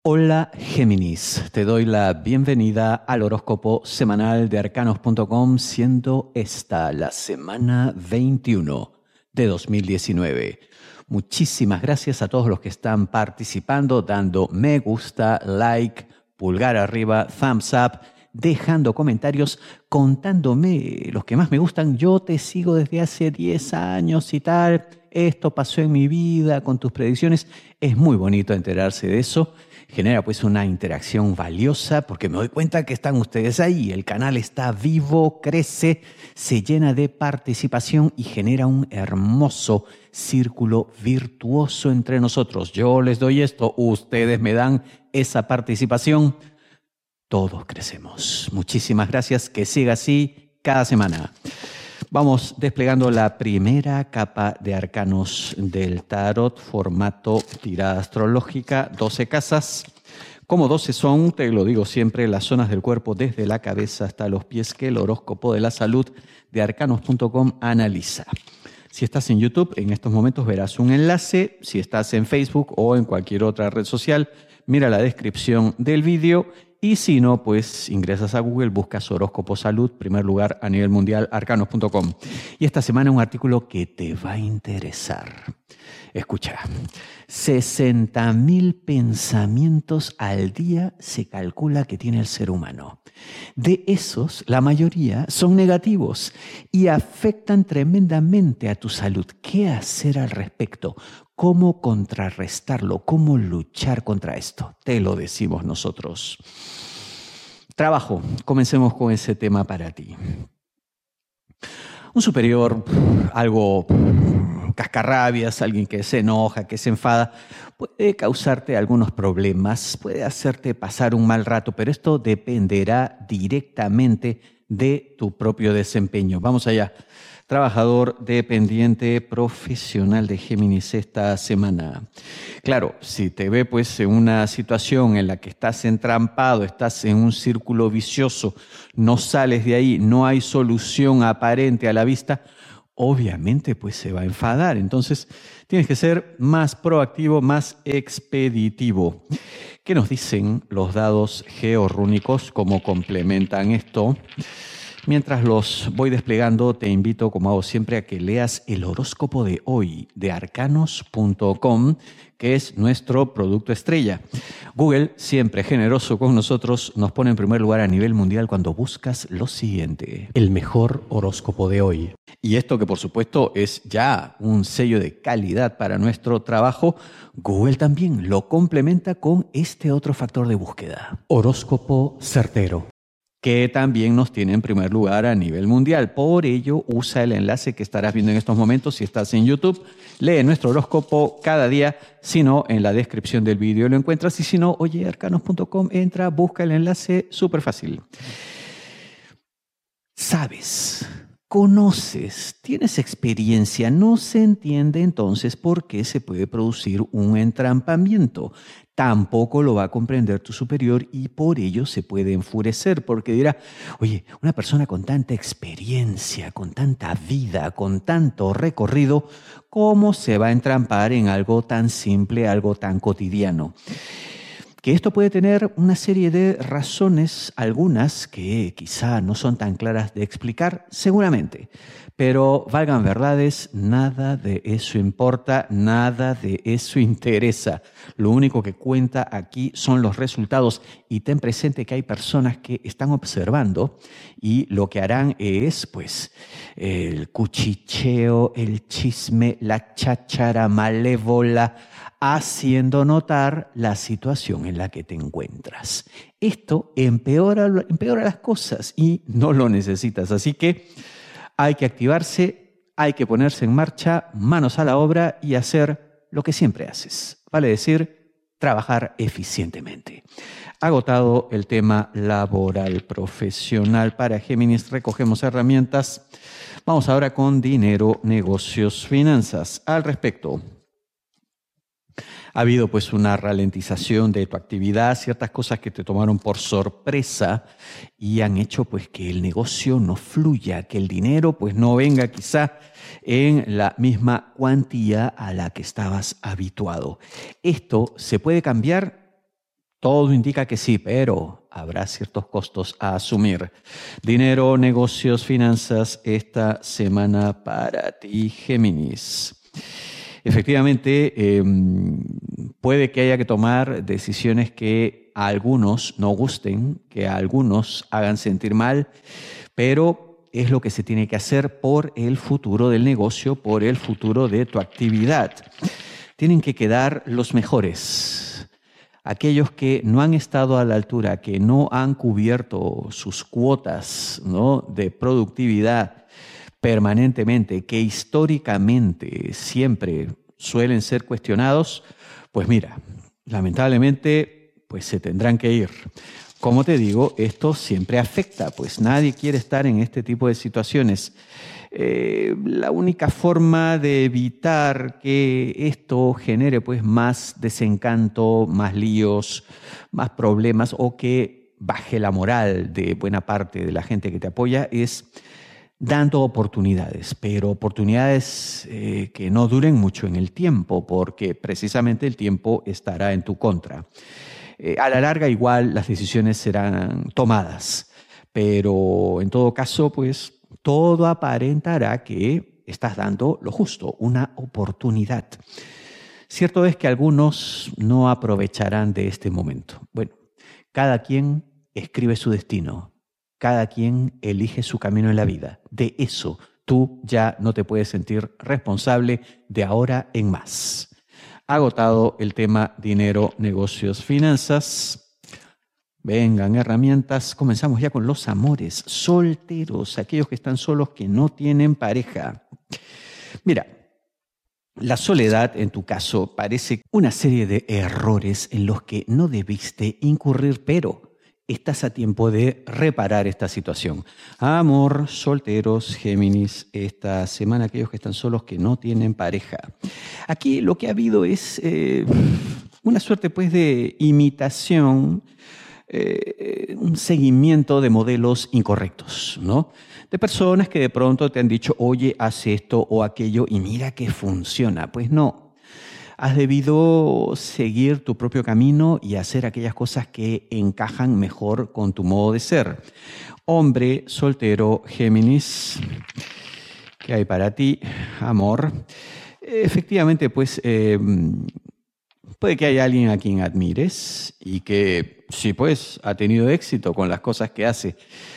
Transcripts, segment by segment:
Hola Géminis, te doy la bienvenida al horóscopo semanal de arcanos.com, siendo esta la semana 21 de 2019. Muchísimas gracias a todos los que están participando, dando me gusta, like, pulgar arriba, thumbs up, dejando comentarios, contándome los que más me gustan. Yo te sigo desde hace 10 años y tal, esto pasó en mi vida con tus predicciones. Es muy bonito enterarse de eso. Genera pues una interacción valiosa porque me doy cuenta que están ustedes ahí. El canal está vivo, crece, se llena de participación y genera un hermoso círculo virtuoso entre nosotros. Yo les doy esto, ustedes me dan esa participación. Todos crecemos. Muchísimas gracias, que siga así cada semana. Vamos desplegando la primera capa de arcanos del tarot, formato tirada astrológica, 12 casas. Como 12 son, te lo digo siempre, las zonas del cuerpo desde la cabeza hasta los pies que el horóscopo de la salud de arcanos.com analiza. Si estás en YouTube, en estos momentos verás un enlace. Si estás en Facebook o en cualquier otra red social, mira la descripción del vídeo. Y si no, pues ingresas a Google, buscas horóscopo salud, primer lugar a nivel mundial, arcanos.com. Y esta semana un artículo que te va a interesar. Escucha, 60.000 pensamientos al día se calcula que tiene el ser humano. De esos, la mayoría son negativos y afectan tremendamente a tu salud. ¿Qué hacer al respecto? ¿Cómo contrarrestarlo? ¿Cómo luchar contra esto? Te lo decimos nosotros. Trabajo. Comencemos con ese tema para ti. Un superior, algo cascarrabias, alguien que se enoja, que se enfada, puede causarte algunos problemas, puede hacerte pasar un mal rato, pero esto dependerá directamente de tu propio desempeño. Vamos allá. Trabajador dependiente profesional de Géminis esta semana. Claro, si te ve pues en una situación en la que estás entrampado, estás en un círculo vicioso, no sales de ahí, no hay solución aparente a la vista, obviamente pues se va a enfadar. Entonces tienes que ser más proactivo, más expeditivo. ¿Qué nos dicen los dados georrúnicos? ¿Cómo complementan esto? Mientras los voy desplegando, te invito, como hago siempre, a que leas el horóscopo de hoy de arcanos.com, que es nuestro producto estrella. Google, siempre generoso con nosotros, nos pone en primer lugar a nivel mundial cuando buscas lo siguiente: el mejor horóscopo de hoy. Y esto, que por supuesto es ya un sello de calidad para nuestro trabajo, Google también lo complementa con este otro factor de búsqueda: horóscopo certero, que también nos tiene en primer lugar a nivel mundial. Por ello, usa el enlace que estarás viendo en estos momentos si estás en YouTube. Lee nuestro horóscopo cada día. Si no, en la descripción del vídeo lo encuentras. Y si no, oye, arcanos.com, entra, busca el enlace, súper fácil. ¿Sabes? Conoces, tienes experiencia, no se entiende entonces por qué se puede producir un entrampamiento. Tampoco lo va a comprender tu superior y por ello se puede enfurecer porque dirá: oye, una persona con tanta experiencia, con tanta vida, con tanto recorrido, ¿cómo se va a entrampar en algo tan simple, algo tan cotidiano? Que esto puede tener una serie de razones, algunas que quizá no son tan claras de explicar, seguramente. Pero valgan verdades, nada de eso importa, nada de eso interesa. Lo único que cuenta aquí son los resultados. Y ten presente que hay personas que están observando y lo que harán es, pues, el cuchicheo, el chisme, la cháchara malévola, haciendo notar la situación en la que te encuentras. Esto empeora las cosas y no lo necesitas. Así que hay que activarse, hay que ponerse en marcha, manos a la obra y hacer lo que siempre haces. Vale decir, trabajar eficientemente. Agotado el tema laboral profesional para Géminis, recogemos herramientas. Vamos ahora con dinero, negocios, finanzas. Al respecto, ha habido pues una ralentización de tu actividad, ciertas cosas que te tomaron por sorpresa y han hecho pues que el negocio no fluya, que el dinero pues no venga quizá en la misma cuantía a la que estabas habituado. Esto se puede cambiar Todo indica que sí, pero habrá ciertos costos a asumir. Dinero, negocios, finanzas, esta semana para ti, Géminis. Efectivamente, puede que haya que tomar decisiones que a algunos no gusten, que a algunos hagan sentir mal, pero es lo que se tiene que hacer por el futuro del negocio, por el futuro de tu actividad. Tienen que quedar los mejores, aquellos que no han estado a la altura, que no han cubierto sus cuotas, ¿no?, de productividad permanentemente, que históricamente siempre suelen ser cuestionados, pues mira, lamentablemente pues se tendrán que ir. Como te digo, esto siempre afecta, pues nadie quiere estar en este tipo de situaciones. La única forma de evitar que esto genere pues más desencanto, más líos, más problemas o que baje la moral de buena parte de la gente que te apoya es dando oportunidades, pero oportunidades que no duren mucho en el tiempo, porque precisamente el tiempo estará en tu contra. A la larga igual las decisiones serán tomadas, pero en todo caso, pues todo aparentará que estás dando lo justo, una oportunidad. Cierto es que algunos no aprovecharán de este momento. Bueno, cada quien escribe su destino, cada quien elige su camino en la vida. De eso tú ya no te puedes sentir responsable de ahora en más. Agotado el tema dinero, negocios, finanzas. Vengan herramientas. Comenzamos ya con los amores. Solteros, aquellos que están solos, que no tienen pareja. Mira, la soledad en tu caso parece una serie de errores en los que no debiste incurrir, pero estás a tiempo de reparar esta situación. Amor, solteros, Géminis, esta semana aquellos que están solos, que no tienen pareja. Aquí lo que ha habido es una suerte pues de imitación, un seguimiento de modelos incorrectos, ¿no? De personas que de pronto te han dicho, oye, haz esto o aquello y mira que funciona. Pues no. Has debido seguir tu propio camino y hacer aquellas cosas que encajan mejor con tu modo de ser. Hombre, soltero, Géminis, ¿qué hay para ti? Amor. Efectivamente, pues puede que haya alguien a quien admires y que sí, pues ha tenido éxito con las cosas que hace,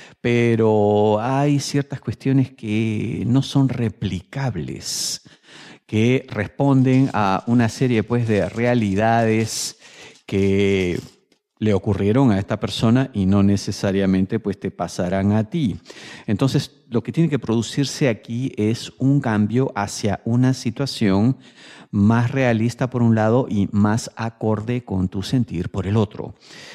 pero hay ciertas cuestiones que no son replicables, que responden a una serie pues de realidades que le ocurrieron a esta persona y no necesariamente pues te pasarán a ti. Entonces, lo que tiene que producirse aquí es un cambio hacia una situación más realista por un lado y más acorde con tu sentir por el otro.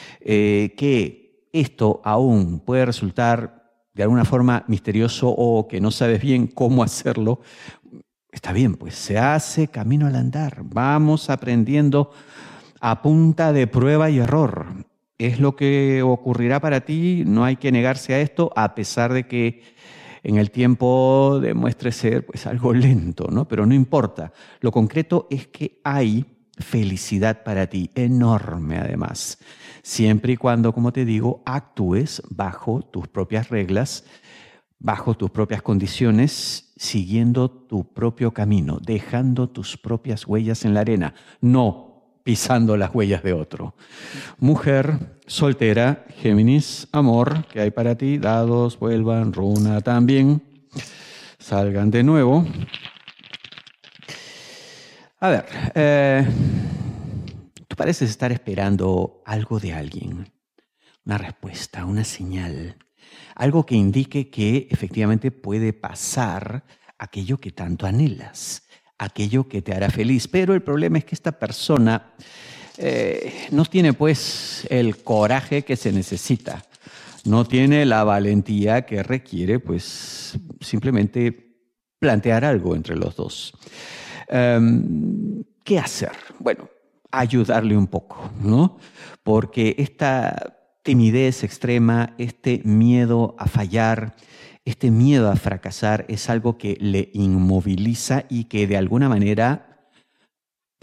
Que esto aún puede resultar de alguna forma misterioso o que no sabes bien cómo hacerlo. Está bien, pues se hace camino al andar. Vamos aprendiendo a punta de prueba y error. Es lo que ocurrirá para ti, no hay que negarse a esto, a pesar de que en el tiempo demuestre ser pues algo lento, ¿no? Pero no importa. Lo concreto es que hay felicidad para ti, enorme además. Siempre y cuando, como te digo, actúes bajo tus propias reglas, bajo tus propias condiciones, siguiendo tu propio camino, dejando tus propias huellas en la arena, no pisando las huellas de otro. Mujer, soltera, Géminis, amor, ¿qué hay para ti? Dados, vuelvan, runa también. Salgan de nuevo. A ver, tú pareces estar esperando algo de alguien, una respuesta, una señal. Algo que indique que efectivamente puede pasar aquello que tanto anhelas, aquello que te hará feliz. Pero el problema es que esta persona no tiene pues el coraje que se necesita, no tiene la valentía que requiere pues simplemente plantear algo entre los dos. ¿Qué hacer? Bueno, ayudarle un poco, ¿no? Porque esta timidez extrema, este miedo a fallar, este miedo a fracasar es algo que le inmoviliza y que de alguna manera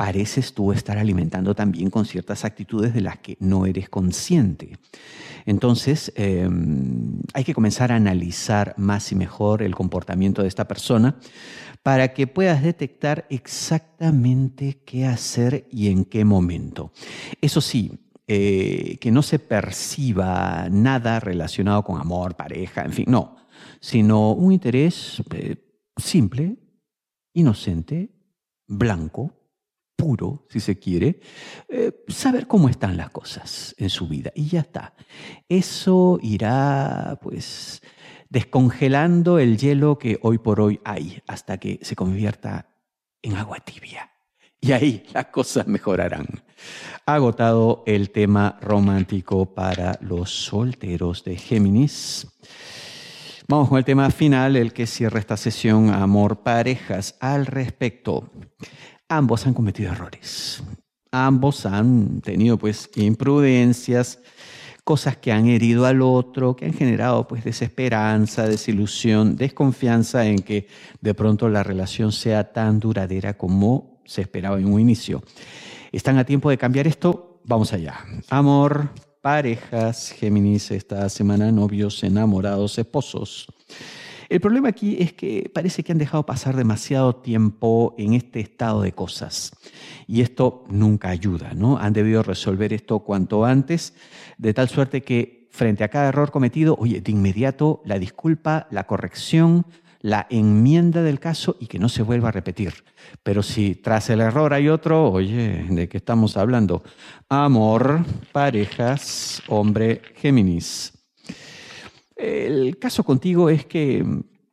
pareces tú estar alimentando también con ciertas actitudes de las que no eres consciente. Entonces, hay que comenzar a analizar más y mejor el comportamiento de esta persona para que puedas detectar exactamente qué hacer y en qué momento. Eso sí, que no se perciba nada relacionado con amor, pareja, en fin, no, sino un interés simple, inocente, blanco, puro, si se quiere, saber cómo están las cosas en su vida y ya está. Eso irá, pues, descongelando el hielo que hoy por hoy hay hasta que se convierta en agua tibia. Y ahí las cosas mejorarán. Agotado el tema romántico para los solteros de Géminis. Vamos con el tema final, el que cierra esta sesión, amor, parejas. Al respecto, ambos han cometido errores. Ambos han tenido pues imprudencias, cosas que han herido al otro, que han generado pues desesperanza, desilusión, desconfianza en que de pronto la relación sea tan duradera como se esperaba en un inicio. ¿Están a tiempo de cambiar esto? Vamos allá. Amor, parejas, Géminis, esta semana, novios, enamorados, esposos. El problema aquí es que parece que han dejado pasar demasiado tiempo en este estado de cosas y esto nunca ayuda, ¿no? Han debido resolver esto cuanto antes, de tal suerte que frente a cada error cometido, oye, de inmediato la disculpa, la corrección, la enmienda del caso y que no se vuelva a repetir. Pero si tras el error hay otro, oye, ¿de qué estamos hablando? Amor, parejas, hombre, Géminis. El caso contigo es que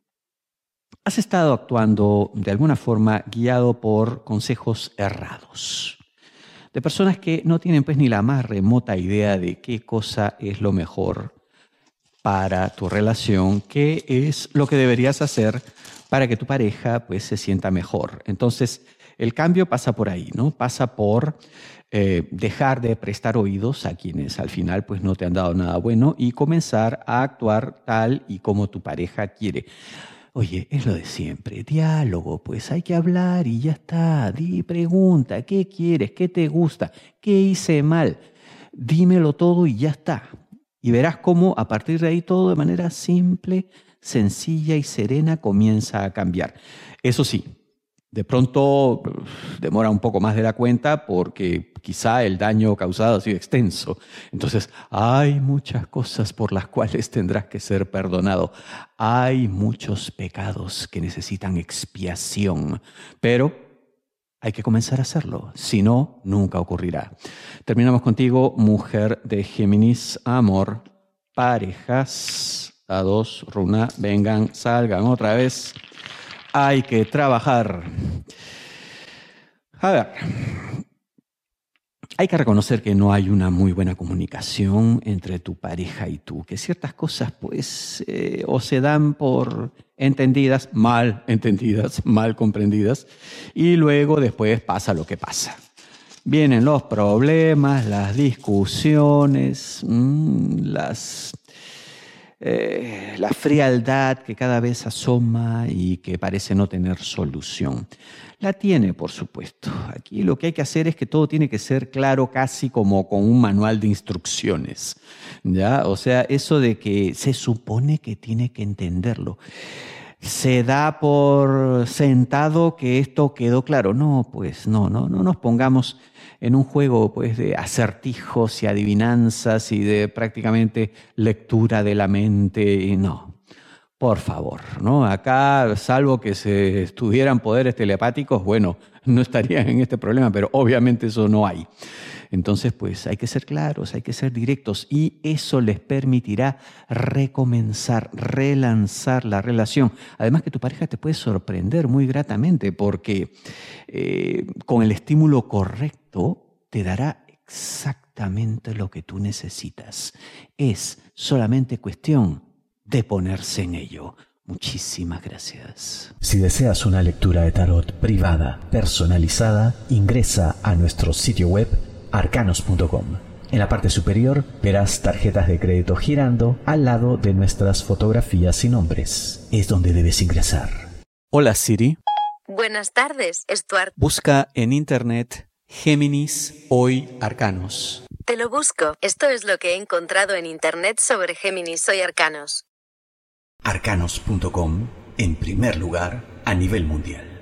has estado actuando de alguna forma guiado por consejos errados, de personas que no tienen pues ni la más remota idea de qué cosa es lo mejor para tu relación, qué es lo que deberías hacer para que tu pareja pues se sienta mejor. Entonces, el cambio pasa por ahí, ¿no? Pasa por dejar de prestar oídos a quienes al final pues no te han dado nada bueno y comenzar a actuar tal y como tu pareja quiere. Oye, es lo de siempre, diálogo, pues hay que hablar y ya está. Pregunta, ¿qué quieres? ¿Qué te gusta? ¿Qué hice mal? Dímelo todo y ya está. Y verás cómo a partir de ahí todo de manera simple, sencilla y serena comienza a cambiar. Eso sí, de pronto demora un poco más de la cuenta porque quizá el daño causado ha sido extenso. Entonces, hay muchas cosas por las cuales tendrás que ser perdonado. Hay muchos pecados que necesitan expiación, pero hay que comenzar a hacerlo. Si no, nunca ocurrirá. Terminamos contigo, mujer de Géminis, amor, parejas. A dos, runa, vengan, salgan otra vez. Hay que trabajar. A ver, hay que reconocer que no hay una muy buena comunicación entre tu pareja y tú, que ciertas cosas pues o se dan por entendidas, mal comprendidas, y luego después pasa lo que pasa. Vienen los problemas, las discusiones, la frialdad que cada vez asoma y que parece no tener solución. La tiene, por supuesto. Aquí lo que hay que hacer es que todo tiene que ser claro, casi como con un manual de instrucciones, ¿ya? O sea, eso de que se supone que tiene que entenderlo. Se da por sentado que esto quedó claro. No, pues no nos pongamos en un juego pues de acertijos y adivinanzas y de prácticamente lectura de la mente. Y no, por favor, ¿no? Acá, salvo que se estuvieran poderes telepáticos, bueno, no estarían en este problema, pero obviamente eso no hay. Entonces, pues hay que ser claros, hay que ser directos y eso les permitirá recomenzar, relanzar la relación. Además que tu pareja te puede sorprender muy gratamente porque con el estímulo correcto te dará exactamente lo que tú necesitas. Es solamente cuestión de ponerse en ello. Muchísimas gracias. Si deseas una lectura de tarot privada, personalizada, ingresa a nuestro sitio web arcanos.com. En la parte superior verás tarjetas de crédito girando al lado de nuestras fotografías y nombres. Es donde debes ingresar. Hola Siri. Buenas tardes, Stuart. Busca en internet Géminis Hoy Arcanos. Te lo busco. Esto es lo que he encontrado en internet sobre Géminis Hoy Arcanos. Arcanos.com, en primer lugar a nivel mundial.